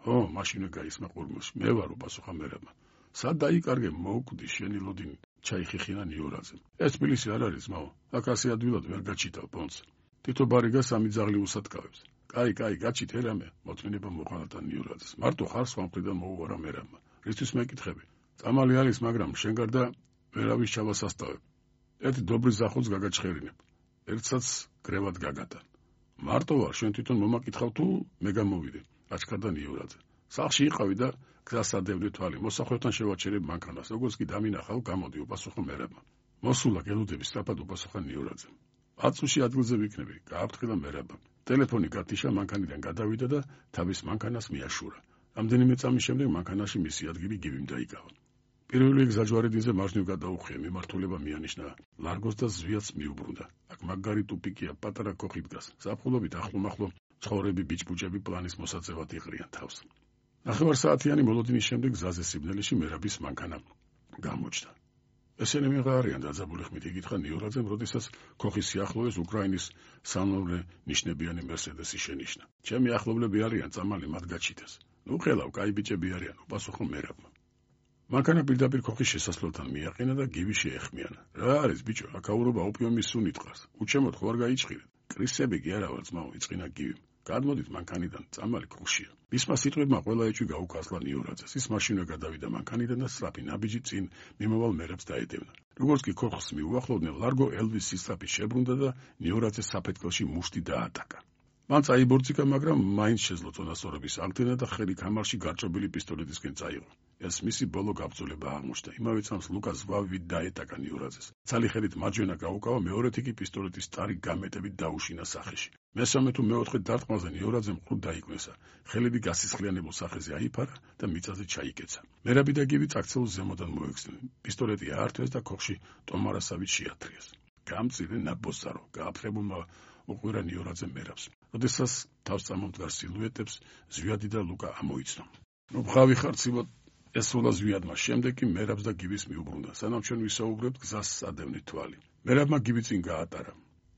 ხო, მაშინვე გაისმა ყურმოში. მე ვარო, პასუხა მერაბმა. სად დაიკარგე მოუკვდი შენი ლოდინი ჩაიხიხინა ნიურაძემ. ეს თბილისი არ არის, მაო. აქ ასე ადვილად ვერ გაჩიტავ პონს. თითო ბარიგა სამი ძაღლი უსათქავებს. კაი, გაჩით ერამე, მოწმინება მოყანათა ნიურაძეს. მარტო ხარ სხვა მხრიდან მოუვარა მერაბმა. რისთვის მეკითხები? წამალი არის, მაგრამ შენ გარდა ვერავის ჩავასასწავებ. ერთი დობრის ზახულს გაგაჩხერინებ. ერთსაც გრევად გაგატან. მარტო ვარ, შენ თვითონ მომაკითხავ თუ მე გამოვიდე. აჩქარდა ნიურაძე. სახლში იყავი და გზას ადევნე თვალი. მოსახვევთან შევაჩერებ მანქანას. როგორც კი დამინახავ, გამოდი, უპასუხო მერაბმა. მოსულა გელუდები სწრაფად უპასუხა ნიურაძემ. 10 წუთში ადგილზე ვიქნები, გააფრთხილა მერაბმა. ტელეფონი გათიშა, მანქანიდან გადავიდა და თავის მანქანას მიაშურა. რამდენიმე წამის შემდეგ მანქანაში მისი ადგილი გივიმ დაიკავა. პირველი გზაჯვარედინზე მარჯვნივ გადაუხვია, მიმართულება მიანიშნა. ლარგოს და ზვიათს მიუბრუნდა. აქ მაგარი ტუპიკია, პატარა ქოხი დგას. ზაფხულობით ახლო-მახლო ცხოვრები ბიჭბუჭები პლანის მოსაწევად იყრიან თავს. ნახევარსაათიანი მოლოდინის შემდეგ გზაზე სიბნელეში მერაბის მანქანა გამოჩნდა. ესენი მიღარიან დაძაბული ხმით იკითხა ნიურაძემ, როდესაც ქოხის სიახლოვეს უკრაინის სამნომრე ნიშნებიანი მერსედესი შენიშნა. ჩემი ახლობლები არიან, წამალი მათ გაჩიტეს. ნუ ხელავ, კაი ბიჭები არიან, უპასუხო მერაბმა. მანქანა პირდაპირ ქოხის შესასვლელთან მიაყენა და გივი შეეხმიანა. რა არის ბიჭო, აქაურობა ოპიუმის სუნით ყავს. უჩემოთ ხო არ გაიჭხირეთ? კრისები კი არა ვარ, ძმაო, იწყინა გივი. გადმოდით მანქანიდან, წამალი ქოხშია. მისმა სიტყვებმა ყველა ეჭვი გაუკასლა ნიურაძეს. ის მაშინვე გადავიდა მანქანიდან და სწრაფი ნაბიჯით წინ მიმავალ მერაბს დაედევნა. როგორც კი ქოხს მიუახლოვდნენ, ლარგო ელვის სისწრაფით შებრუნდა და ნიურაძეს საფეთქელში მუშტი დაატაკა. მან წაიბორციკა, მაგრამ მაინც შეძლო წონასწორების აღდგენა და ხელი კამარში გარჭობილი პისტოლეტისკენ წაიღო. ეს მისი ბოლო გაბრძოლება აღმოჩნდა. იმავე წამს ლუკას ვავივით დაეტაკა ნიურაძეს. ცალი ხელით მარჯვენა გაუკავა, მეორეთი კი პისტოლეტის ტარი გამეტებით დაუშინა სახეში. მესამე თუ მეოთხე დარტყმაზე ნიურაძემ ყრუ დაიკვნესა. ხელები გასისხლიანებულ სახეზე აიფარა და მიწაზე ჩაიკეცა. მერაბი და გივი წაქცეულს ზემოდან მოექცნენ. პისტოლეტი აართვეს და ქოხში ტომარასავით შეათრიეს. გამწირე ნაბოზარო, გააფრებულმა უყვირა ნიურაძემ მერაბს. როდესაც თავს წამომდგარ სილუეტებს ზვიადი და ლუკა ამოიცნო. ნუ ბღავი ხარ ცილოთ, ესულა ზვიადმა. შემდეგ კი მერაბს და გივის მიუბრუნდა. სანამ ჩვენ ვისაუბრებთ, გზას ადევნით თვალი. მერაბმა გივი წინ გაატარა.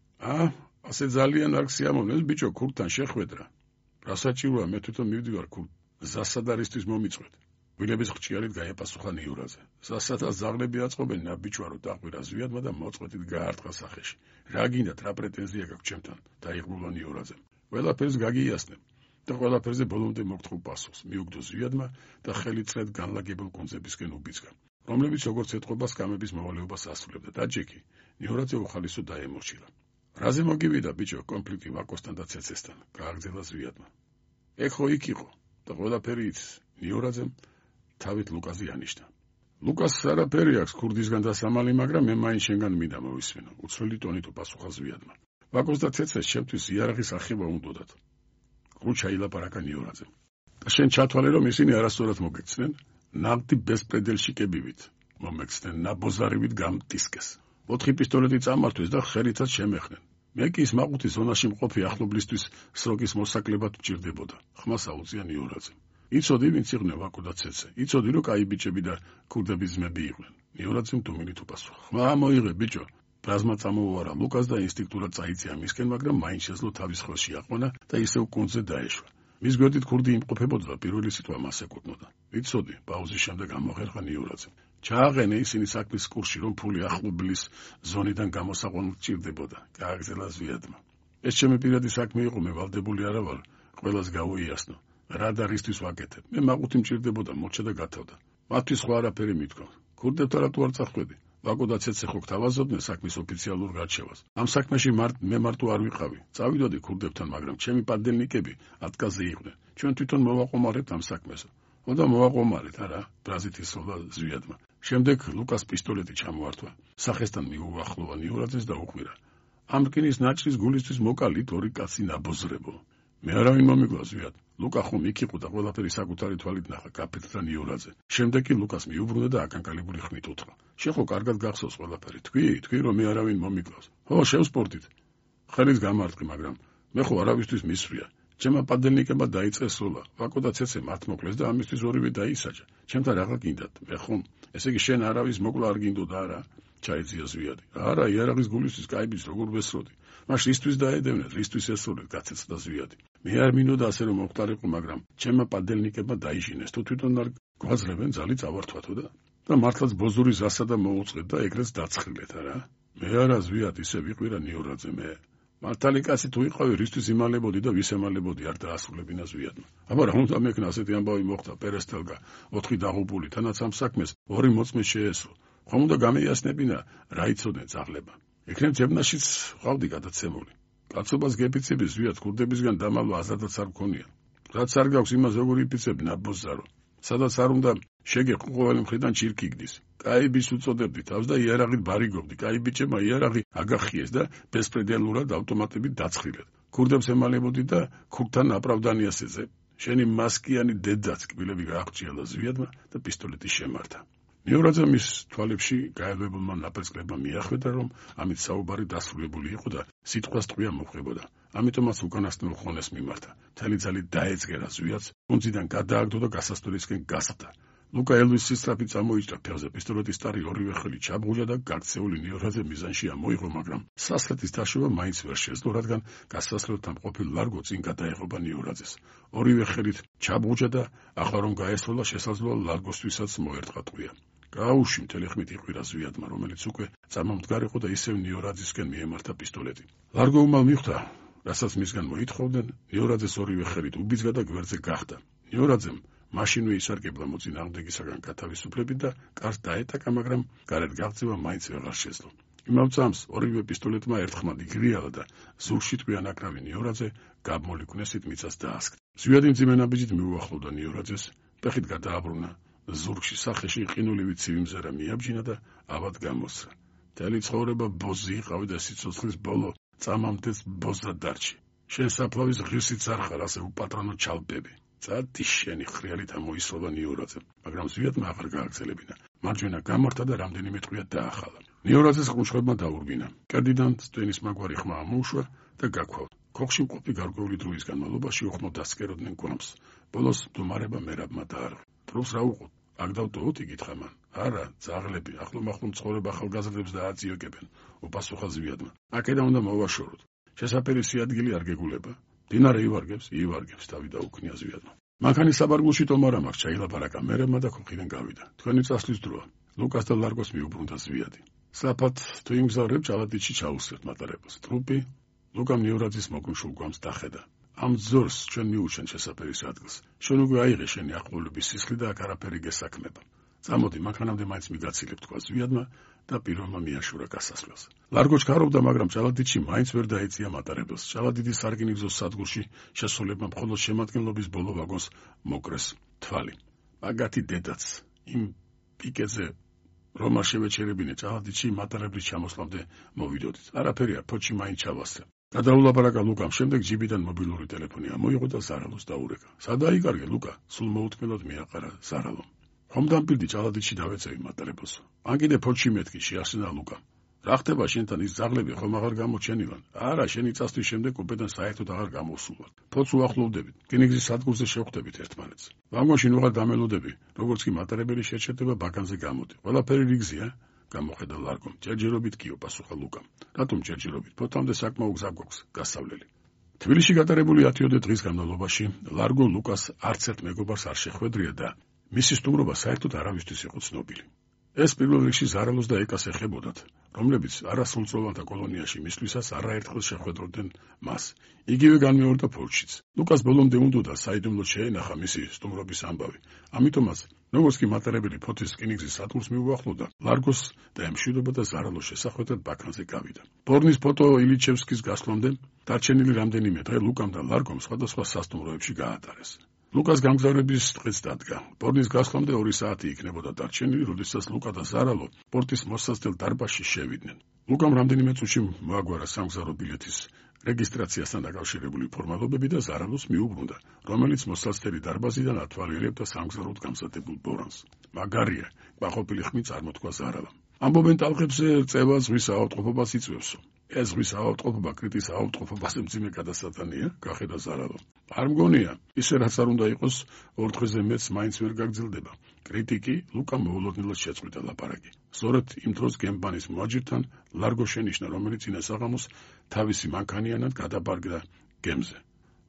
ასე ძალიან არ გსიამოვნებს ბიჭო, ქურდთან შეხვედრა. რა საჭიროა, მე თვითონ მივდივარ ქურდ. გზასა და რისთვის მომიწვეთ? გვილების ხჭიარით გაეპასუხა ნიურაძე. გზასა და ზაღლები აწყობენ, ნაბიჯვარო, დაყვირა ზვიადმა და მოწყვეტით გაარტყა სახეში. რა გინდათ, რა პრეტენზია გაქვთ ჩემთან? დაიღრულა ნიურაძემ. ყველაფერს გაგიასნებ და ყველაფერზე ბოლომდე მოგთხოვ პასუხს. მიუგდო ზვიადმა და ხელი წრედ განლაგებულ კუნძებისკენ უბიძგა, რომლებიც როგორც ეთყობა სკამების მოვალეობას ასრულებდა. დაჯექი, ნიურაძე უხალისო დაემორჩილა. რაზე მოგივიდა ბიჭო, კონფლიქტი ვაკოსთან და ცეცესთან? გააგრძელა ზვიადმა. ეგ ხო იქ იყო და ყველაფერი იცის. ნიურაძემ თავით ლუკაზე ანიშნა. ლუკას არაფერი აქვს ქურდისგან და სამალი, მაგრამ მე მაინც შენგან მინდა მოვისმენო. უცვლელი ტონით უპასუხა ზვიადმა. ვაკოს და ცეცეს ჩემთვის იარაღის ახება უნდოდათ. ყრუ ჩაილაპარაკა ნიურაძემ. და შენ ჩათვალე, რომ ისინი არასწორად მოგექცნენ? ნაღდი ბესპრედელში კებივით მომექცნენ, ნაბოზარივით გამტისკეს. 4 პისტოლეტი წამართვეს და ხელითაც შემეხნენ. მე კი ის მაყუთი ზონაში მყოფი ახლობლისთვის სროკის მოსაკლებად ვჭირდებოდა. ხმას აუწია ნიურაძემ. იცოდი, ვინც იყვნენ ვაკო და ცეცე. იცოდი, რომ კაი ბიჭები და ქურდების ძმები იყვნენ. ნიურაძემ დუმილით უპასუხა. ხმა მოიღე ბიჭო. ბრაზმა წამოუარა ლუკას და ინსტინქტურად წაიწია მისკენ, მაგრამ მაინც შეძლო თავის ხელში აყვანა და ისევ კუნძზე დაეშვა. მის გვერდით ქურდი იმყოფებოდა და პირველი სიტყვა მას ეკუთვნოდა. ვიცოდი, პაუზის შემდეგ ამოღერხა ნიურაძემ. ჩააყენე ისინი საქმის კურსში, რომ ფული ახლობლის ზონიდან გამოსაყვანად ჭირდებოდა. გააგრძელა ზვიადმა. ეს ჩემი პირადი საქმე იყო, მე ვალდებული არა ვარ ყველას გავუიასნო. რა და რისთვის ვაკეთებ? მე მაყუთი მჭირდებოდა, მორჩა და გათავდა. მათთვის სხვა არაფერი მithქვა. ქურდებთან რატო არ წახვედი? ვაკო და ცეცე ხო გთავაზობდნენ საქმის ოფიციალურ გარჩევას. ამ საქმეში მე მარტო არ ვიყავი. წავიდოდი ქურდებთან, მაგრამ ჩემი პანდელნიკები ატკაზე იყვნენ. ჩვენ თვითონ მოვაყომარებთ ამ საქმეს. უნდა მოვაყომარეთ, არა? ბრაზით ისროლა ზვიადმა. შემდეგ ლუკას პისტოლეტი ჩამოართვა. სახესთან მიუახლოვა ნიურაძეს და უყვირა. ამ რკინის ნაჭრის გულისთვის მოკალით 2 კაცი ნაბოზრებო. მე არავინ მომიგლა ზვიად. ლუკა ხომ იქ იყო და ყველაფერი საკუთარი თვალით ნახა, გაფეთქდა ნიურაძე. შემდეგ კი ლუკას მიუბრუნდა და აკანკალებული ხმით უთხრა. შენ ხო კარგად გახსოვს ყველაფერი? თქვი რომ მე არავინ მომიკლავს. ხო, შევსპორტით. ხელის გამარტყი, მაგრამ მე ხო არავისთვის მისვრია. ჩემმა პანდელნიკებმა დაიწყეს სულა. ვაკო და ცეცე მათ მოკლეს და ამისთვის ორივე დაისაჯა. ჩემთან რაღა გინდათ? მე ხომ? ესე იგი შენ არავის მოკლა არ გინდოდა არა? ჩაიძია ზვიადი. არა, იარაღის გულისთვის კაიბის როგორ ვესროდი. მაშ რისთვის დაედევნეთ, რისთვის ესურვეთ, გაცეცდა ზვიადი. მე არ მინდოდა ასე რომ მოხდარიყო, მაგრამ ჩემმა პადელნიკებმა დაიშინეს, თუ თვითონ არ გვაძლევენ ძალი წავართვათო და მართლაც ბოზური ზასა და მოუწყეთ და ეგრეც დაცხილეთ არა. მე არა ზვიად ისე ვიყვირა ნიორაძე მე. მართალი კაცი თუ იყავი, რისთვის იმალებოდი და ვის ემალებოდი არ დაასრულებინა ზვიადმა. აბა რა უნდა მექნა ასეთი ამბავი მოხდა პერესტელგა 4 დაღუპული, თანაც ამ საქმეს 2 მოწმე შეესრო. ხომ უნდა გამეიასნებინა რა იცოდნენ ძაღლება. იქნებ ძებნაშიც ყავდი გადაცემული. კაცობას გეფიცები ზვიად ქურდებისგან დამალვა აზადაც არ გქონია. რაც არ გაქვს იმას როგორ იფიცები ნაბოზარო. სადაც არ უნდა შეგეყო ყოველი მხრიდან ჩირკიგდის. კაიბის უწოდებდი თავს და იარაღით ბარიგობდი. კაი ბიჭებმა იარაღი აგახიეს და ბესპრედელურად ავტომატებით დაცხილეთ. ქურდებს ემალებოდი და ქურთან აპრავდანიას ეძებ. შენი მასკიანი დედაც კბილები გააღწიალა ზვიადმა და პისტოლეტი შემართა. ნიორაძე მის თვალებში გაელვებულმა ნაპერწკლებმა მიახვედა, რომ ამით საუბარი დასრულებული იყო და სიტყვას ტყვია მოხვდებოდა. ამიტომაც უკანასკნელ ხონეს მიმართა. მთელი ძალით დაეწგერა ზვიადს, კუნძიდან გადააგდო და გასასვლელისკენ გასხდა. ლუკა ელვისის სწრაფი წამოიჭრა ფეხზე, პისტოლეტის ტარი ორივე ხელი ჩაბღუჯა და გაქცეული ნიორაძე მიზანში ამოიღო, მაგრამ სასხლეთის დაშობა მაინც ვერ შეძლო, რადგან გასასვლელთან ყოფილ ლარგო წინ გადაეღობა ნიორაძეს. ორივე ხელით ჩაბღუჯა და ახლა რომ გაესროლა, შესაძლოა ლარგოსთვისაც მოერტყა ტყვია. გაუში მთელი ხმით იყვირა ზვიადმა, რომელიც უკვე წამამდგარიყო და ისევ ნიორაძისკენ მიემართა პისტოლეტი. ლარგო უმალ მიხვდა, რასაც მისგან მოითხოვდნენ, ნიორაძეს ორივე ხელით უბიძგა და გვერდზე გახდა. ნიორაძემ მაშინვე ისარგებლა მოწინააღმდეგისაგან გათავისუფლებით და კარს დაეტაკა, მაგრამ გარეთ გაღწევა მაინც ვეღარ შეძლო. იმავ წამს ორივე პისტოლეტმა ერთხმად იგრიალა და ზურგში ტყვიანაკრავი ნიორაძე გაბმოლიქნესით მიწას დაასკდა. ზვიადი მძიმე ნაბიჯით მიუახლოვდა ნიორაძეს, ფეხით გადააბრუნა. ზურგში სახეში ყინულივი ცივი მზერა მიაბჯინა და ავად გამოსცა. მთელი ცხოვრება ბოზი იყავი და სიცოცხლის ბოლო წამამდეც ბოზად დარჩი. შენ საფლავის ღირსიც არ ხარ, ასე უპატრონო ჩალპები. წადი შენი ხრიალით ამოისროლა ნიორაძემ, მაგრამ ზვიადმა აღარ გააგრძელებინა. მარჯვენა გამართა და რამდენიმე ტყვია დაახალა. ნიორაძეს ყუჩხებმა დაურბინა. კერდიდან სტენის მაგვარი ხმა ამოუშვა და გაქვალ. ქოხში მყოფი გარკვეული დროის განმავლობაში უხმოდ დასკეროდნენ გვამს. ბოლოს მდგომარება მერაბმა დაარღა. დროს რა უყოთ? აქ დავტოვოთ, იგითხა მან. არა, ძაღლები, ახლო-მახლო ცხოვრება ახალგაზრდებს დააწიოგებენ, უპასუხა ზვიადმა. აქედან უნდა მოვაშოროთ. შესაფერისი ადგილი არ გეგულება. დინარე ივარგებს, თავი დაუქნია ზვიადმა. მანქანის საბარგულში ტომარა მაქვს, ჩაილაპარაკა მერებმა და ქოხიდან გავიდა. თქვენი წასვლის დროა. ლუკას და ლარგოს მიუბრუნდა ზვიადი. საფათ თუ იმგზავრებ ჭალადიდში ჩაუსწრებთ მატარებელს. ტრუპი ლუკამ ნიორაძის მოგმშულ გვამს დახედა. ამ ძორს ჩვენ მიუჩენ შესაფერის ადგილს. შენ უკვე აიღე შენი ახლობლების სისხლი და აქ არაფერი გესაქმება. წამოდი, მანქანამდე მაინც მიგაცილებ, თქვა ზვიადმა და პირველმა მიაშურა გასასვლელს. ლარგო ჩქარობდა, მაგრამ ჭალადიდში მაინც ვერ დაეწია მატარებელს. ჭალადიდის სარკინიგზოს სადგურში შესრულებმა მხოლოდ შემადგენლობის ბოლო ვაგონს მოკრეს თვალი. მაგათი დედაც იმ პიკეზე რომ არ შევეჩერებინე, ჭალადიდში მატარებლის ჩამოსვლამდე მოვიდოდით. არაფერია, ფოჩი მაინც ჩავასწრებ. გადაულაპარაკა ლუკამ, შემდეგ ჯიბიდან მობილური ტელეფონი ამოიღო და ზარალოს დაურეკა. სადაიკარგე ლუკა, სულ მოუთმელოდ მიაყარა ზარალომ. ხომ დამპირდი ჭალადიდში დავეწევი მატარებელს. ან კიდე ფოჩი მეთქი, შეახსენა ლუკა. რა ხდება შენთან, ის ძაღლები ხომ აღარ გამოჩენილან? არა, შენი წასვლის შემდეგ უბედან საერთოდ აღარ გამოსულვარ. ფოც უახლოვდებით, რკინიგზის სადგურზე შევხვდებით ერთმანეთს. ვაგონში ნუღარ დამელოდები, როგორც კი მატარებელი შეჩერდება ბაგანზე გამოდი. ყველაფერი რიგზია? გამოხედა ლარგომ. ჯერჯერობით კიო, პასუხა ლუკამ. რატომ ჯერჯერობით? ფოთამდე საკმაო გზა გვაქვს გასავლელი. თბილისში გატარებული 10 დღის განმავლობაში ლარგო ლუკას არც ერთ მეგობარს არ შეხვედრია და მისი სტუმრობა საერთოდ არავისთვის იყო ცნობილი. ეს პირველ რიგში ზარალოს და ეკას ეხებოდათ, რომლებიც არასრულწლოვანთა კოლონიაში მისვლისას არაერთხელ შეხვედროდნენ მას. იგივე განმეორდა ფოჩიც. ლუკას ბოლომდე უნდოდა საიდუმლოდ შეენახა მისი სტუმრობის ამბავი. ამიტომაც, როგორც კი მატარებელი ფოთის რკინიგზის სადგურს მიუახლოვდა, ლარგოს და ემშვიდობა და ზარალოს შესახვედრად ბაქანზე გავიდა. ბორნის ფოტო ილიჩევსკის გასვლამდე დარჩენილი რამდენიმე დღე ლუკამ და ლარგომ სხვადასხვა სასტუმროებში გაატარეს. ლუკას გამგზავრების დღეც დადგა. ბორნის გასვლამდე 2 საათი იქნებოდა დარჩენილი, როდესაც ლუკა და ზარალო პორტის მოსასწრელ დარბაზში შევიდნენ. ლუკამ რამდენიმე წუთში მოაგვარა სამგზავრო ბილეთის რეგისტრაციასთან დაკავშირებული ფორმალობები და ზარალოს მიუბრუნდა, რომელიც მოსასწრელი დარბაზიდან ათვალიერებდა სამგზავროდ გამზადებულ ბორანს. მაგარია, ყვაყოფილი ხმით წარმოთქვა ზარალამ. ამბობენ ტალღებზე წევა ზღვის აავტყოფობას იწვევსო. ეს ზღვის აავტყოფობა კრიტის აავტყოფობაზე მძიმე გადასატანია, გახედა ზარალო. არ მგონია, ისე რაც არ უნდა იყოს, 2 დღეზე მეც მაინც ვერ გაგრძელდება. კრიტიკი ლუკა მოულოდნელად შეწყვიტა ლაპარაკი. სწორედ იმ დროს გემბანის მოაჯირთან ლარგო შენიშნა, რომელიც წინა საღამოს თავისი მანქანიანად გადაბარგდა გემზე.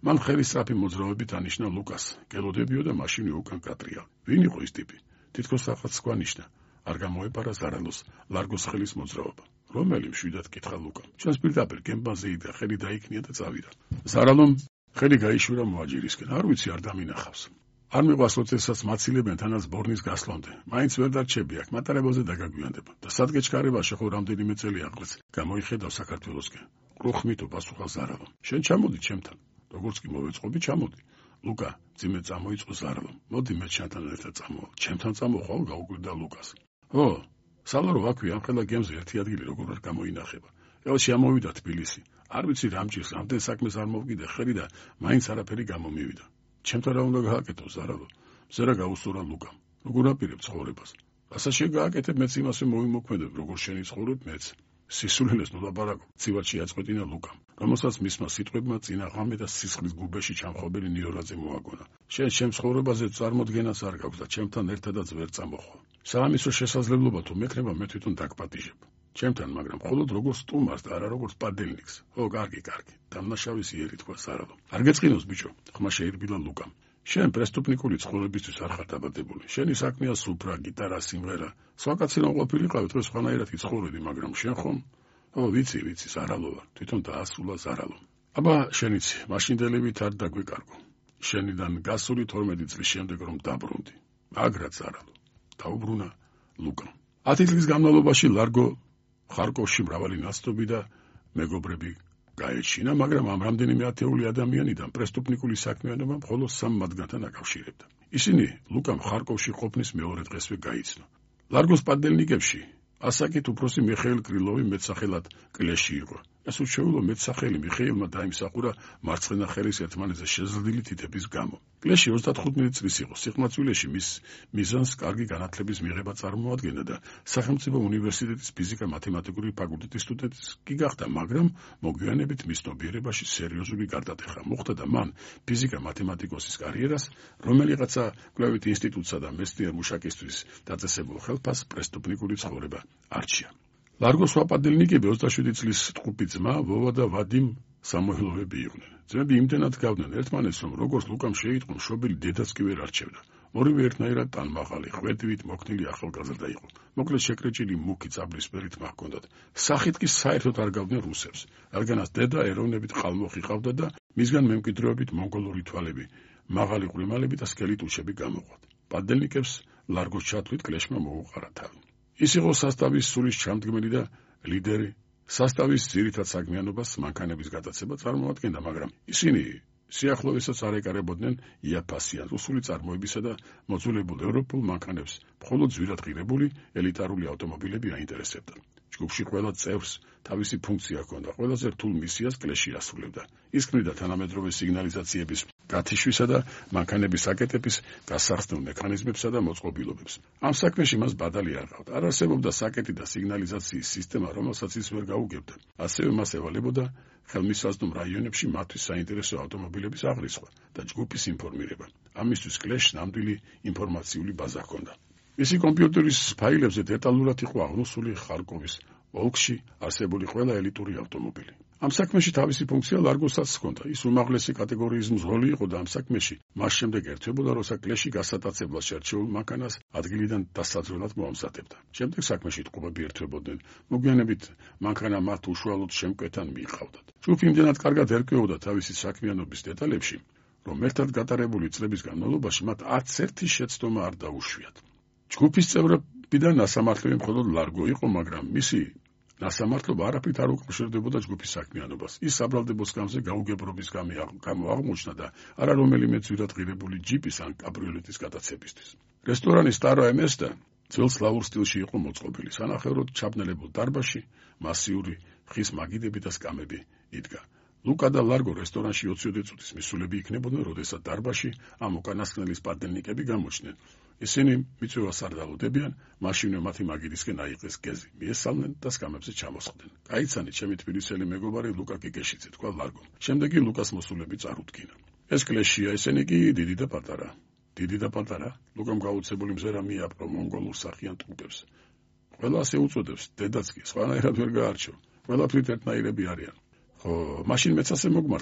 მან ხელი სწრაფი მოძრაობით ანიშნა ლუკას, გელოდებიო და მაშინვე უკან კატრია. ვინ იყო ის ტიპი? თითქოს რაღაც გვანიშნა. არ გამოეპარა ზარალოს ლარგოს ხელის მოძრაობა. რომელი მშვიდად კითხა ლუკამ. ჩვენს პირდაპირ გემბაზე იდგა, ხელი დაიქნია და წავიდა. ზარალომ ხელი გაიშვირა მოაჯირისკენ. არ ვიცი, არ დამინახავს. არ მიყვარს როდესაც მაცილებენ თანაც ბორნის გასვლამდე. მაინც ვერ დარჩები აქ, მატარებელზე დაგაგვიანდება. და სადგეჩქარებაში ხო რამდენიმე წელი აღლეც. გამოიხედავ საქართველოსკენ. ყრუხმითო პასუხა ზარალომ. შენ ჩამოდი ჩემთან. როგორც კი მოვეწყობი, ჩამოდი. ლუკა, ძიმე წამოიწყო ზარალომ. მოდი მე ჩვენთან ერთად წამოვალ. ჩემთან წამოხვალ, გაუკვირდა ლუკას. ო, სალარო ვაქვი, ამ ხელა გემზე ერთი ადგილი როგორ არ გამოინახება. ელში ამოვიდა თბილისი. არ ვიცი რამჭირს, ამდენ საქმეს არ მოვკიდე ხელი და მაინც არაფერი გამომივიდა. ჩემთან რა უნდა გააკეთო ზარალო? ზერა გაუსურა ლუკამ. როგორ აპირებ ცხოვრებას? რასაც შეგააკეთებ, მეც იმასე მოვიმოქმედებ, როგორ შენი ცხოვრებ მეც. სისულელეს ნულაბარაკო, ცივად შეაწყვეტინა ლუკამ, რომელსაც მისმა სიტყვებმა წინა ღამე და სისხლის გუბეში ჩამხობილი ნიორაძე მოაგონა. შენ ჩემ ცხოვრებაზე წარმოდგენას არ გაქვს და ჩემთან ერთადაც ვერ წამოხვალ. საამისო შესაძლებლობა თუ მექნება, მე თვითონ დაგპატიჟებ. ჩემთან, მაგრამ მხოლოდ როგორც სტუმარს და არა როგორც პადელნიკს. ო, კარგი, დამნაშავის იერი თქვა ზარალო. არ გეწყინოს ბიჭო, ხმა შეირბილა ლუკამ. შენ პრესტუპნიკული ცხოვრებისთვის არ ხარ დაბადებული. შენი საქმეა სუფრა, გიტარა, სიმღერა. სხვა კაცი რომ ყოფილიყავი, დღეს სხვანაირად იცხოვრები, მაგრამ შენ ხომ? ო, ვიცი, ზარალო ვარ, თვითონ დაასრულა ზარალო. აბა, შენიცი, მაშინდელებით არ დაგვეკარგო. შენიდან გასული 12 წლის შემდეგ რომ დაბრუნდი. მაგრად ზარალო. დაუბრუნა ლუკამ. 10 წლის განმავლობაში ლარგო ხარკოვში მრავალი ნაცნობი და მეგობრები გაეჩინა, მაგრამ ამ რამდენიმე ათეული ადამიანიდან პრესტუპნიკული საქმიანობა მხოლოდ 3 მათგანთან აკავშირებდა. ისინი ლუკამ ხარკოვში ყოფნის მეორე დღესვე გაიცნო. ლარგოს პადელნიკებში ასაკით უფროსი მიხეილ კრილოვი მეტსახელად კლეში იყო. ეს უშეულო მეტსახელი მიხეილმა დაიმსახურა მარცხენა ხელის ერთმანეთზე შეზრდილი თითების გამო. კლეში 35 წლის იყო. სიყმაწვილეში მის მიზანს კარგი განათლების მიღება წარმოადგენდა და სახელმწიფო უნივერსიტეტის ფიზიკა-მათემატიკური ფაკულტეტის სტუდენტი კი გახდა, მაგრამ მოგვიანებით მის ცნობიერებაში სერიოზული გარდატეხა მოხდა და მან ფიზიკა-მათემატიკოსის კარიერას, რომელიღაცა კვლევით ინსტიტუტსა და მეცნიერ მუშაკისთვის დაწესებულ ხელფას პრესტუპნიკური ცხოვრება არჩია. ლარგოს ვაპადელნიკები 27 წლის ტყუპი ძმა, ვოვა და ვადიმ სამოილოვები იყვნენ. ძმები იმდენად გავდნენ ერთმანეთს, რომ როგორც ლუკამ შეიტყო, მშობელი დედაც კი ვერ არჩევდა. ორივე ერთნაირად ტანმაღალი, ხვედივით მოქნილი ახალგაზრდა იყო. მოკლედ შეკრეჭილი მუქი წაბლისფერი თმა ჰქონდათ. სახით კი საერთოდ არ გავდნენ რუსებს. რადგანაც დედა ეროვნებით ყალმოხი ყავდა და მისგან მემკვიდრეობით მონგოლური თვალები, მაღალი ყვრიმალები და სქელი ტუჩები გამოყვათ. პადელნიკებს ლარგოს ჩათვლით კლეშმა მოუყარა თავი. ის იყო სასტავის სულის ჩამდგმელი და ლიდერი. სასტავის ძირითად საქმიანობას მანქანების გადაცემა წარმოადგენდა, მაგრამ ისინი სიახლოვესაც არ ეკარებოდნენ იაფასიან რუსული წარმოებისა და მოძულებულ ევროპულ მანქანებს. მხოლოდ ძვირად ღირებული ელიტარული ავტომობილები აინტერესებდა. ჯგუფში ყველა წევრს თავისი ფუნქცია ჰქონდა, ყველაზე რთულ მისიას კლეში ასრულებდა. ის ქმნიდა თანამედროვე სიგნალიზაციების გათიშვისა და მანქანების საკეტების გასახსნელ მექანიზმებსა და მოწყობილობებს. ამ საქმეში მას ბადალი არ ყავდა. არ არსებობდა საკეტი და სიგნალიზაციის სისტემა, რომელსაც ის ვერ გაუგებდა. ასევე მას ევალებოდა ხელმისაწვდომ რაიონებში მათთვის საინტერესო ავტომობილების აღრიცხვა და ჯგუფის ინფორმირება. ამისთვის კლეშს ნამდვილი ინფორმაციული ბაზა ჰქონდა. მისი კომპიუტერის ფაილებზე დეტალურად იყო აღნოსული ხარკოვის ოლქში არსებული ყველა ელიტური ავტომობილი. ამ საქმეში თავისი ფუნქცია ლარგოსაც ჰქონდა. ის უმაღლესი კატეგორიის მძღოლი იყო და ამ საქმეში მას შემდეგ ერთვებოდა, როცა კლეში გასატაცებლად შერჩეულ მანქანას ადგილიდან დასაძვრელად მოამზადებდა. შემდეგ საქმეში ტყუპები ერთვებოდნენ. მოგვიანებით მანქანა მათ უშუალოდ შემკვეთან მიჰყავდათ. ჯგუფი იმდენად კარგად ერკვეოდა თავისი საქმიანობის დეტალებში, რომ ერთად გატარებული წლების განმავლობაში მათ 11 შეცდომა არ დაუშვიათ. ჯგუფის წევრებიდან ნასამართლებელი მხოლოდ ლარგო იყო, მაგრამ მისი ნასამართლობა არაფრით არ უკავშირდებოდა ჯგუფის საქმიანობას. ის საბრალდებო სკამზე გაუგებრობის გამო აღმოჩნდა და არა რომელიმე ძვირად ღირებული ჯიპის ან კაბრიოლეტის გადაცებისთვის. რესტორანი სტარო ემესტა ძველ სლავურ სტილში იყო მოწყობილი. სანახევროდ ჩაბნელებულ დარბაზში მასიური ხის მაგიდები და სკამები იდგა. ლუკა და ლარგო რესტორანში 20 წუთის მისულები იქნებოდნენ, როდესაც დარბაზში ამ უკანასკნელის პადელნიკები გამოჩნდნენ. ისინი მიწვევას არ დაუდებიან, მაშინვე მათი მაგიდისკენ აიღეს გეზი, მიესალმნენ და სკამებზე ჩამოსხდნენ. გაიცანით, ჩემი თბილისელი მეგობარი ლუკა კიკეშიძე, თქვა ლარგომ. შემდეგ კი ლუკას მოსულები წარუდგინა. ეს კლეშია, ესენი კი დიდი და პატარა. დიდი და პატარა, ლუკამ გაუცებული მზერა მიაპყრო მონგოლურ სახიან ტყუპებს. ყველას ეუწოდებს, დედაც კი, სხვანაირად ვერ გაარჩევ. ყველაფრით ერთნაირები არიან. ხო, მაშინ მეც ასე მოგმართავს.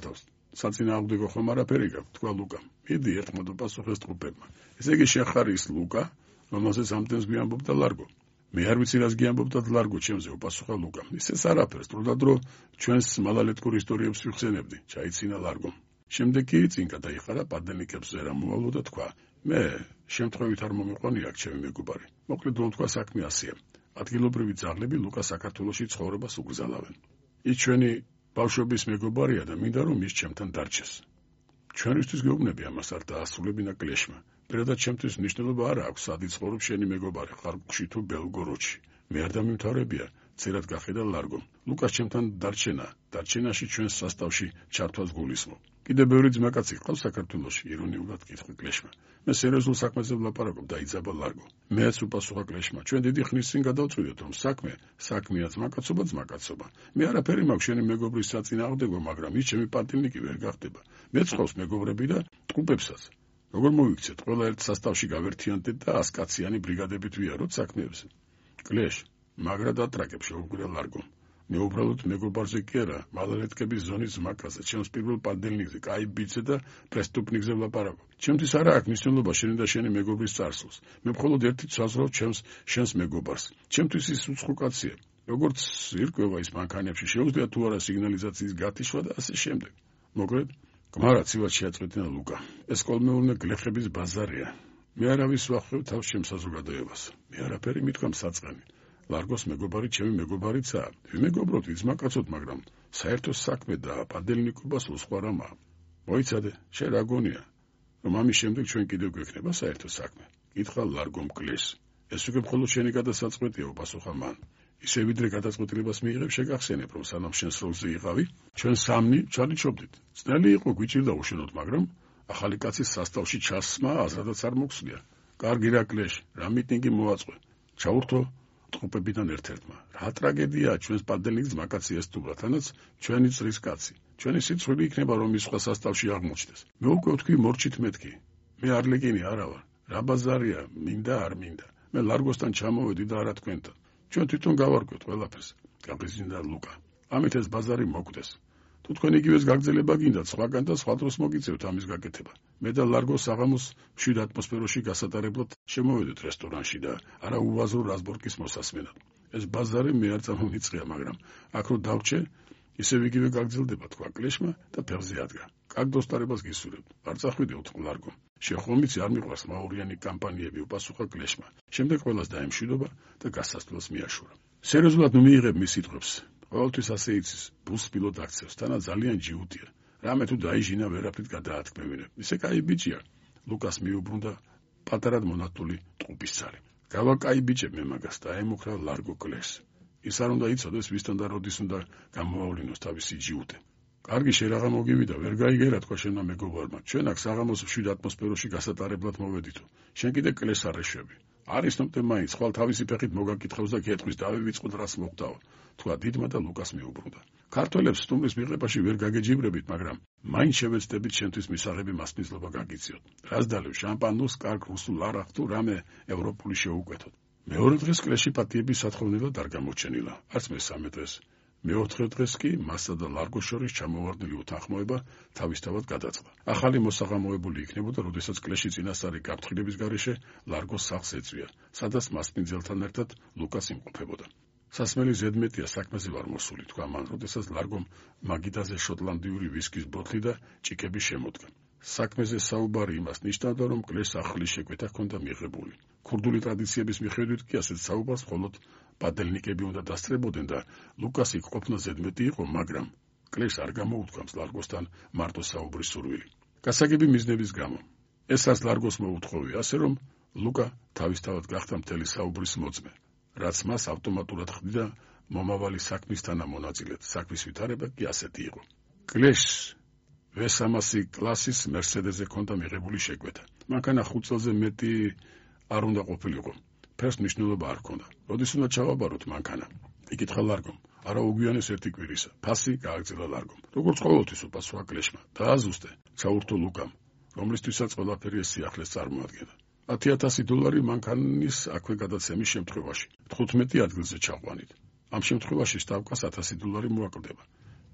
საწინააღმდეგო ხომ არაფერი გაქვს, თქვა ლუკამ. მიდი ერთმოდ უპასუხეს ტყუპებმა. ესე იგი შენ ხარ ის ლუკა, რომელსაც ამდენს გვიამბობდა ლარგო. მე არ ვიცი რას გიამბობდა ლარგო ჩემზე, უპასუხა ლუკამ. ისეც არაფერს, დროდადრო ჩვენს მალალეთკურ ისტორიებს ვიხსენებდი, ჩაიცინა ლარგომ. შემდეგ კი წინ გადაიხარა პადელნიკებს ზერა მოვალო და თქვა: მე შემთხვევით არ მომიყვანია აქ ჩემი მეგობარი. მოკლედ რომ თქვა საქმე ასეა. ადგილობრივი ძაღლები ლუკას საქართველოში ცხოვრებას უგზალავენ. ის ჩვენი ბავშვობის მეგობარია და მინდა რომ ის ჩემთან დარჩეს. ჩვენისთვის გეუბნები ამას არ დაასრულებინა კლეშმა. პირადად ჩემთვის მნიშვნელობა არ აქვს, სად იცხოვრობს შენი მეგობარი, ხარკუში თუ ბელგოროდში. მე არ დამიმთავრებია, წერად გახედა ლარგომ. ლუკას ჩემთან დარჩენაში ჩვენს სასტავში ჩართვას გულისხმობ. კიდე ბევრი ძმაკაცი ყავს საქართველოში, ირონიულად კითხა კლეშმა. მე სერიოზულ საქმეზე ვლაპარაკობ, დაიძაბა ლარგო. მეც უპასუხა კლეშმა, ჩვენ დიდი ხნის წინ გადავწყვიტეთ, რომ საქმეა ძმაკაცობა. მე არაფერი მაქვს შენი მეგობრის საწინააღმდეგო, მაგრამ ის ჩემი პატილნიკი ვერ გახდება. მეც ყავს მეგობრები და ტყუპებსაც. როგორ მოვიქცეთ, ყველა ერთ სასტავში გავერთიანდეთ და 100 კაციანი ბრიგადებით ვიაროთ საქმეებზე. კლეშ, მაგრად ატრაკებ შეუგვრა ლარგომ. მე უბრალოდ მეგობარზე კი არა, მალალეთკების ზონის ძმაკაზე, ჩემს პირველ პადელნიკზე, კაი ბიძზე და პრესტუპნიკზე ვლაპარაკობ. ჩემთვის არა აქვს მნიშვნელობა შენი და შენი მეგობრის წარსულს. მე მხოლოდ ერთით საზღვრავ შენს მეგობარს. ჩემთვის ის უცხო კაცია. როგორც ირკვევა ის მანქანებში, შეუძლია თუ არა სიგნალიზაციის გათიშვა და ასე შემდეგ. მოკლედ, გმარად ცივად შეაწყვეტინა ლუკა. ეს კოლმეურნე გლეხების ბაზარია. მე არავის ვახევ თავს ჩემს საზოგადოებას. მე არაფერი მithქვამ საწყენი. ლარგოს მეგობარი ჩემი მეგობარიცაა. ვიმეგობროთ ძმაკაცოთ, მაგრამ საერთო საქმე და პადელნიკობას სხვა რამაა. მოიცადე, შენ რა გონია, რომ ამის შემდეგ ჩვენ კიდევ გვექნება საერთო საქმე? კითხა ლარგომ კლეშს. ეს უკვე მხოლოდ შენი გადასაწყვეტია, უპასუხა მან. ისე ვიდრე გადაწყვეტილებას მიიღებ, შეგახსენებ, რომ სანამ შენს როლზე იყავი, ჩვენ სამნი ჩალიჩობდით. ძნელი იყო, გვიჭირდა უშენოდ, მაგრამ ახალი კაცის სასტავში ჩასმა აზრადაც არ მოხსნია. კარგი რა კლეშ, რა მიტინგი მოაწყვე. ჩაურთო ტყუპებიდან ერთ-ერთმა. რა ტრაგედია ჩვენს პადელნიკს ძმაკაცი ესტუმრა, თანაც ჩვენი წრის კაცი. ჩვენი სიცხვილი იქნება, რომ ის სხვა სასტავში აღმოჩნდეს. მე უკვე ვთქვი მორჩით მეთქი. მე არლეკინი არა ვარ. რა ბაზარია, მინდა არ მინდა. მე ლარგოსთან ჩამოვედი და არა თქვენთან. ჩვენ თვითონ გავარკვევთ ყველაფერს. გაბიზნდა ლუკა. ამით ეს ბაზარი მოკვდეს. თუ თქვენ იგივეს გაგრძელება გინდათ, სხვაგან და სხვა დროს მოგიწევთ ამის გაკეთება. მე და ლარგო საღამოს მშვიდ ატმოსფეროში გასატარებლად შემოვედით რესტორანში და არა უვაზრო რაზბორკის მოსასმენად. ეს ბაზარი მე არ წამომიწყია, მაგრამ აქ რო დავრჩე, ისევ იგივე გაგრძელდება, თქვა კლეშმა და ფეხზე ადგა. კარგ dostarებას გისურვებთ. არ წახვიდე, უთხრა ლარგომ. შეხომიცი არ მიყვარს მაურიანი კამპანიები, უპასუხა კლეშმა. შემდეგ ყველას დაემშვიდობა და გასასვლელს მიაშურა. სერიოზულად მიიღებ მის სიტყვებს. ყოველთვის ასე იცის, ბუსპილოდ აქცევს, თანა ძალიან ჯიუტია. რამე თუ დაიჟინა ვერაფრით გადაათქმევინებ. ისე კაი ბიჭია. ლუკას მიუბრუნდა პატარად მონათული ტყუპისცალი. გავა კაი ბიჭებ მე მაგას და ემუქრა ლარგო კლეშს. ის არ უნდა იცოდეს, ვისთან და როდის უნდა გამოავლინოს თავისი ჯიუტე. კარგი შერაღა მოგივიდა, ვერ გაიგერა, თქვა შენმა მეგობარმა. ჩვენ აქ საღამოს მშვიდ ატმოსფეროში გასატარებლად მოვედითო. შენ კიდე კლეშს არ ეშვები. არის ნომტე მაინც, ხვალ თავისი ფეხით მოგაკითხავს და გეტყვის, დავივიწყოთ რას მოხდაო. თქვა დიდმა და ლუკას მიუბრუნდა. ქართველებს სტუმრის მიღებაში ვერ გაგეჯიბრებით, მაგრამ მაინც შევეცდებით შენთვის მისაღები მასპინძლობა გაგიწიოთ. რას დალევ, შამპანურს, კარგ რუსულ არახ თუ რამე ევროპული შეუკვეთოთ. მეორე დღეს კლეში პატიების სათხოვნელად არ გამოჩენილა, არც მესამე დღეს. მეოთხე დღეს კი მასა და ლარგოს შორის ჩამოვარდნილი უთანხმოება თავისთავად გადაწყდა. ახალი მოსაღამოებული იქნებოდა, როდესაც კლეში წინასწარი გაფრთხილების გარეშე ლარგოს სახლს ეწვია, სადაც მასპინძელთან ერთად ლუკას იმყოფებოდა. სასმელი ზედმეტია, საქმეზე ვარ მოსული, თქვა მან, როდესაც ლარგომ მაგიდაზე შოტლანდიური ვისკის ბოთლი და ჭიქები შემოდგა. საქმეზე საუბარი იმას ნიშნავდა, რომ კლეშს ახალი შეკვეთა ჰქონდა მიღებული. ქურდული ტრადიციების მიხედვით კი ასეთ საუბარს მხოლოდ პადელნიკები უნდა დასწრებოდნენ და ლუკას იქ ყოფნა ზედმეტი იყო, მაგრამ კლეშს არ გამოუთქვამს ლარგოსთან მარტო საუბრის სურვილი. გასაგები მიზნების გამო. ეს არც ლარგოს მოუთხოვია, ასე რომ ლუკა თავისთავად გახდა მთელი საუბრის მოწმე, რაც მას ავტომატურად ხდიდა მომავალი საქმის თანამონაწილედ. საქმის ვითარება კი ასეთი იყო. კლეშს V300 კლასის მერსედესზე ჰქონდა მიღებული შეკვეთა. მანქანა 5 წელზე მეტი არ უნდა ყოფილიყო. ფერს მნიშვნელობა არ ჰქონდა. როდის უნდა ჩავაბაროთ მანქანა? იკითხა ლარგომ. არა უგვიანეს ერთი კვირისა. ფასი გააგრძელა ლარგომ. როგორც ყოველთვის უპასუხა კლეშმა. დააზუსტე, ჩაურთო ლუკამ, რომლისთვისაც ყველაფერი ეს სიახლეს წარმოადგენდა. $10,000 მანქანის აქვე გადაცემის შემთხვევაში 15 ადგილზე ჩაყვანით. ამ შემთხვევაში სტავკას $1,000 მოაკლდება.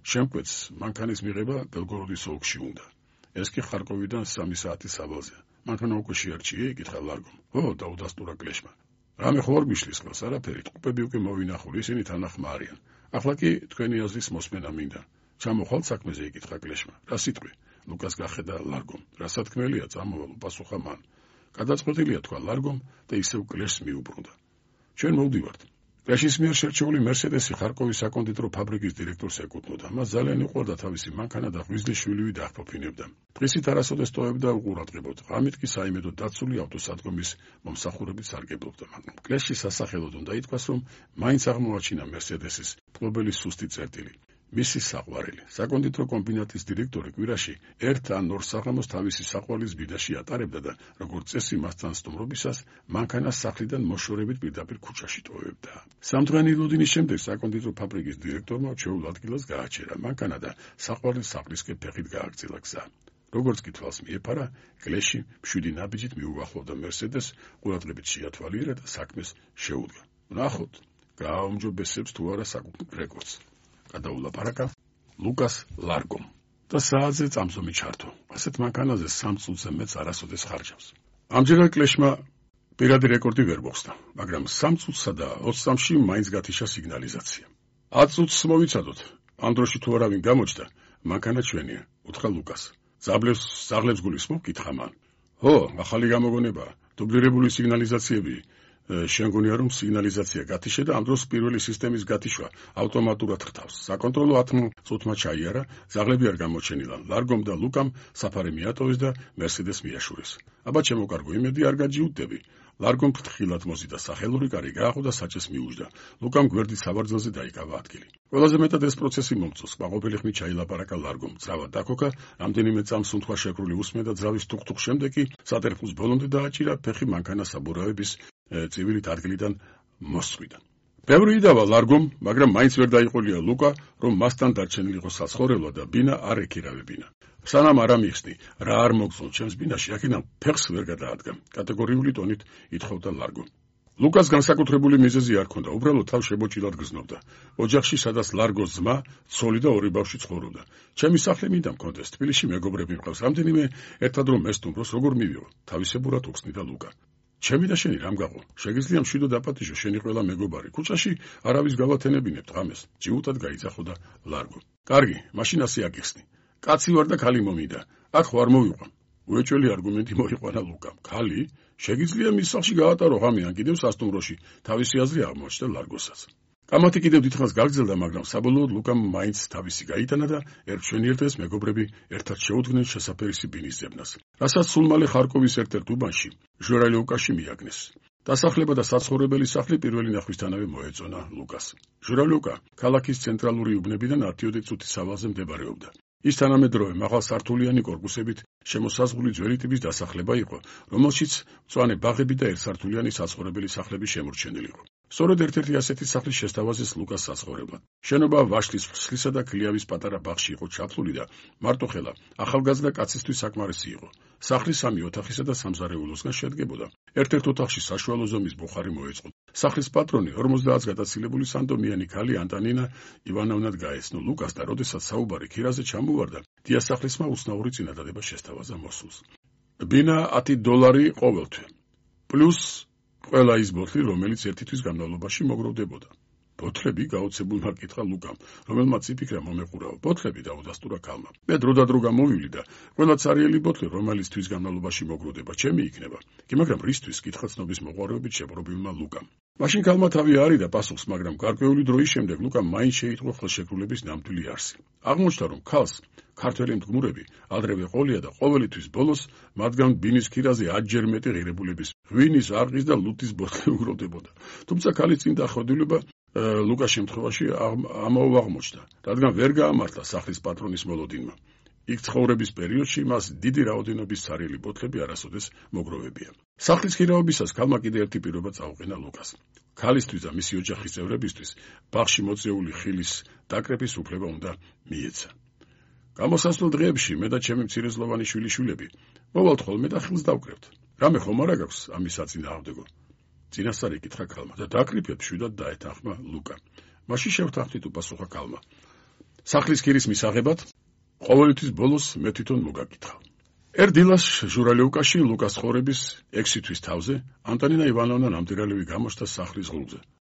შემკვეთს მანქანის მიღება ბელგოროდის ოლქში უნდა. ეს კი ხარკოვიდან 3 საათის სავალზეა. მანქანა უკვე შეარჩიე, იკითხა ლარგომ. ო, დაუდასტურა კლეშმა. რამე ხო არ გიშლის ხელს, არაფერი, ტყუპები უკვე მოვინახული, ისინი თანახმა არიან. ახლა კი თქვენი აზრის მოსმენა მინდა. ჩამოხვალ საქმეზე, იკითხა კლეშმა. რა სიტყვი? ლუკას გახედა ლარგომ. რა სათქმელია, წამოვალ, უპასუხა მან. გადაწყვეტილია თქვა ლარგომ და ისევ კლეშს მიუბრუნდა. ჩვენ მოვდივართ. კლეშის მიერ შერჩეული მერსედესი ხარკოვის საკონდიტრო ფაბრიკის დირექტორს ეკუთვნოდა. მას ძალიან უყვარდა თავისი მანქანა და ღვიძლი შვილივი დაჰფოფინებდა. დღისით არასოდეს ტოვებდა უყურადღებოდ. ღამით კი საიმედო დაცული ავტოსადგომის მომსახურებით სარგებლობდა. კლეშის სასახელოდ უნდა ითქვას, რომ მაინც აღმოაჩინა მერსედესის მფლობელი სუსტი წერტილი. მისი საყვარელი. საკონდიტრო კომბინატის დირექტორი კვირაში 1 ან 2 საღამოს თავისი საყვარლის ბიდაში ატარებდა და როგორც წესი მასთან სტუმრობისას მანქანას სახლიდან მოშორებით პირდაპირ ქუჩაში ტოვებდა. სამდღიანი ლოდინის შემდეგ საკონდიტრო ფაბრიკის დირექტორმა ჩვეულ ადგილას გააჩერა მანქანა და საყვარლის სახლისკენ ფეხით გააგრძელა გზა. როგორც კი თვალს მიეფარა, კლეში მშვიდი ნაბიჯით მიუახლოვდა მერსედესს, ყურადღებით შეათვალიერა და საქმეს შეუდგა. ნახოთ, გააუმჯობესებს თუ არა საკუთარ რეკორდს. გადაულაპარაკა ლუკას ლარგომ და საათზე წამსომი ჩართო. ასეთ მანქანაზე 3 წუთზე მეც არასოდეს ხარჯავს. ამჯერად კლეშმა პირადი რეკორდი ვერ მოხსნა, მაგრამ 3 წუთსა და 23-ში მაინც გათიშა სიგნალიზაცია. 10 წუთს მოვიცადოთ. ამ დროში თუ არავინ გამოჩნდა, მანქანა ჩვენია, უთხრა ლუკას. ზაღლებს გულისხმობ, კითხა მან. ო, ახალი გამოგონებაა, დუბლირებული სიგნალიზაციები. შენ გონია რომ სიგნალიზაცია გათიშე და ამ დროს პირველი სისტემის გათიშვა ავტომატურად ხრთავს. საკონტროლო 10 წუთმა ჩაიარა, ზაღლები არ გამოჩენილა. ლარგომ და ლუკამ საფარი მიატოვეს და მერსედეს მიაშურეს. აბა ჩემო კარგო, იმედი არ გაჯიუტდები. ლარგომ ფრთხილად მოზიდა სახელური კარი გაახო და საჭეს მიუჯდა. ლუკამ გვერდით საბარძელზე დაიკავა ადგილი. ყველაზე მეტად ეს პროცესი მომწონს. ყვაყობელი ხმით ჩაილაპარაკა ლარგომ. ძრავად დაქოქა, რამდენიმე წამს სუნთქვა შეკრული უსმე და ძრავის თუქ-თუქ შემდეგ კი სატერფუს ბოლომდე დააჭირა ფეხი მანქანას საბურავების ცივილით ადგილიდან მოსწვიდა. ბევრი იდავა ლარგომ, მაგრამ მაინც ვერ დაიყოლია ლუკა, რომ მასთან დარჩენილიყო საცხოვრებლა და ბინა არ ექირავებინა. სანამ არ ამიხსნი, რა არ მოგწონს ჩემს ბინაში, აქედან ფეხს ვერ გადაადგა. კატეგორიული ტონით ითხოვდა ლარგომ. ლუკას განსაკუთრებული მიზეზი არ ჰქონდა, უბრალოდ თავ შემოჭილად გრძნობდა. ოჯახში, სადაც ლარგოს ძმა, ცოლი და 2 ბავშვი ცხოვრობდა. ჩემი სახლი მინდა მქონდეს, თბილისში მეგობრები მყავს. რამდენიმე ერთად რომ მესტუმროს, როგორ მივიღო? თავისებურად უხსნიდა ლუკა. ჩემი და შენი რამ გაყო? შეგიძლია მშვიდო დაპატიჟო შენი ყველა მეგობარი. ქუჩაში არავის გავათენებინებთ ღამეს. ჯიუტად გაიძახო და ლარგო. კარგი, მაშინ ასე აგიხსნი. კაცი ვარ და ქალი მომიდა. აქ ხარ მოვიყვან. უეჭველი არგუმენტი მოიყვანა ლუკამ. ქალი? შეგიძლია მის სახლში გაატარო ღამე ან კიდევ სასტუმროში. თავისი აზრი აღმოჩნდა ლარგოსაც. კამათი კიდევ დიდხანს გაგრძელდა, მაგრამ საბოლოოდ ლუკამ მაინც თავისი გაიტანა და ერთშვენიერ დღეს მეგობრები ერთად შეუდგნენ შესაფერისი ბინის ძებნას. რასაც სულ მალე ხარკოვის ერთ-ერთ უბანში, ჟურალიოვკაში მიაგნეს. დასახლება და საცხოვრებელი სახლი პირველი ნახვისთანავე მოეწონა ლუკას. ჟურალიოვკა ქალაქის ცენტრალური უბნებიდან 10 წუთის სავალზე მდებარეობდა. ის თანამედროვე მაღალსართულიანი კორპუსებით შემოსაზღვრული ძველი ტიპის დასახლება იყო, რომელშიც მწვანე ბაღები და ერთსართულიანი საცხოვრებელი სახლები შემორჩენილიყო. სწორედ ერთ-ერთი ასეთი სახლის შესთავაზეს ლუკას საცხოვრებლად. შენობა ვაშლის ფსლისა და ქლიავის პატარა ბაღში იყო ჩაფლული და მარტოხელა ახალგაზრდა კაცისთვის საკმარისი იყო. სახლი 3 ოთახისა და სამზარეულოსგან შედგებოდა. ერთ-ერთ ოთახში საშუალო ზომის ბუხარი მოეწყო. სახლის პატრონი 50-ს გატაცილებული სანდომიანი ქალი ანტანინა ივანოვნად გაეცნო ლუკას და როდესაც საუბარი ქირაზე ჩამოვარდა, დიასახლისმა უცნაური წინადადება შესთავაზა მოსულს. ბინა $10 ყოველთვე. პლუს ყველა ის ბოთლი, რომელიც 1 თვის განმავლობაში მოგროვდებოდა. ბოთლები გაოცებულმა კითხა ლუკამ, რომელმაც იფიქრა მომეყურაო. ბოთლები დაუდასტურა ქალმა. მე დროდადრო გამოვივლი და ყველა цаრიელი ბოთლი, რომელიც თვის განმავლობაში მოგროვდება, ჩემი იქნება. კი, მაგრამ რისთვის? კითხა ცნობის მოყვარეობით შეპრობილმა ლუკამ. მაშინ ქალმა თავი არიდა პასუხს, მაგრამ გარკვეული დროის შემდეგ ლუკამ მაინც შეიტყო ხელშეკრულების ნამდვილი არსი. აღმოჩნდა, რომ ქალს ქართველი მდგმურები ადრევე ყოლია და ყოველი თვის ბოლოს მათგან ბინის ქირაზე 10-ჯერ მეტი ღირებულების, ღვინის, არყის და ლუტის ბოთლი უგროვდებოდა. თუმცა ქალის წინ დახვედრილება ლუკას შემთხვევაში ამაო აღმოჩნდა, რადგან ვერ გაამართლა სახლის პატრონის მოლოდინმა. იქ ცხოვრების პერიოდში მას დიდი რაოდენობის цаრიელი ბოთლები არასოდეს მოგროვებია. სახლის ხირავებისას ქალმა კიდევ ერთი პირობა წაუყენა ლუკას. ქალისთვის და მისი ოჯახის წევრებისთვის ბაღში მოწეული ხილის დაკრების უფლება უნდა მიეცა. გამოსასვლელ დღეებში მე და ჩემი მცირეზლოვანი შვილიშვილები მოვალთ ხოლმე და ხილს დავკრევთ. რამე ხომ არ აქვს ამის საწინააღმდეგო? წინასწარ იკითხა ქალმა და დაკრიფებ შვიდად დაეთანხმა ლუკა. მაშინ შევთანხმდით, უპასუხა ქალმა. სახლის ქირის მისაღებად ყოველთვის ბოლოს მე თვითონ მოგაკითხავ. ერთ დილას ჟურალევკაში ლუკას ხორების 6 თვის თავზე ანტონინა ივანოვნა ნამდვილად გამოჩნდა სახლის ღრუზე.